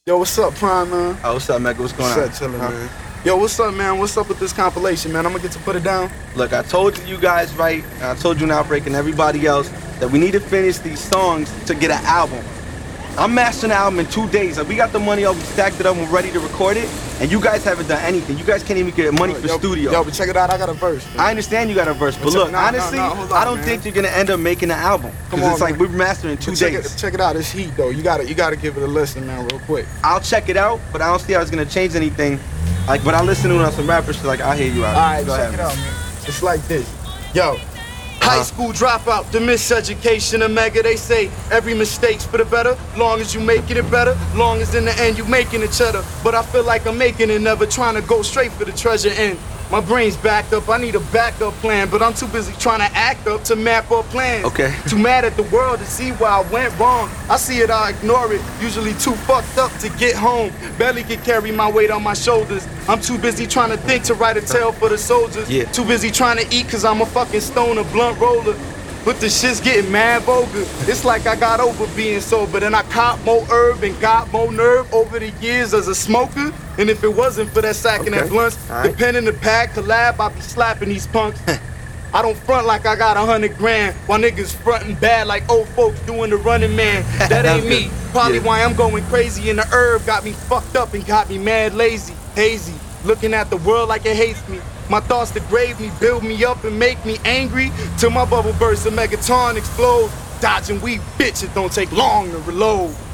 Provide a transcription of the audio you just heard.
Yo, what's up, Prime, man? Oh, what's up, Mega? What's going on? What's up, chillin', man? Yo, what's up, man? What's up with this compilation, man? I'm gonna get to put it down. Look, I told you guys, right? I told you in Outbreak and everybody else that we need to finish these songs to get an album. I'm mastering the album in 2 days. Like, we got the money up, we stacked it up, we're ready to record it, and you guys haven't done anything. You guys can't even get money for studio. Yo, but check it out, I got a verse. Man. I understand you got a verse, but look, honestly, I don't think you're gonna end up making an album. Because it's like we're mastering in 2 days. Check it out, it's heat though. You gotta give it a listen, man, real quick. I'll check it out, but I don't see how it's gonna change anything. Like, but I listen to some rappers, so like, I hear you out. Alright, check it out, man. It's like this. Yo. High school dropout, the miseducation of Mega. They say every mistake's for the better. Long as you making it better, long as in the end you making it cheddar. But I feel like I'm making it, never trying to go straight for the treasure end. My brain's backed up, I need a backup plan, but I'm too busy trying to act up to map up plans. Okay. Too mad at the world to see where I went wrong. I see it, I ignore it. Usually too fucked up to get home. Barely can carry my weight on my shoulders. I'm too busy trying to think to write a tale for the soldiers. Yeah. Too busy trying to eat cause I'm a fucking stoner, blunt roller. But the shit's getting mad vulgar. It's like I got over being sober. Then I caught more herb and got more nerve over the years as a smoker. And if it wasn't for that sack and that blunts, the pen in the pad collab, I'd be slapping these punks. I don't front like I got 100 grand, while niggas frontin' bad like old folks doing the running man. That ain't me. Probably why I'm going crazy, and the herb got me fucked up and got me mad lazy, hazy, looking at the world like it hates me. My thoughts degrade me, build me up and make me angry, till my bubble bursts and Megaton explodes. Dodging weed, bitch, it don't take long to reload.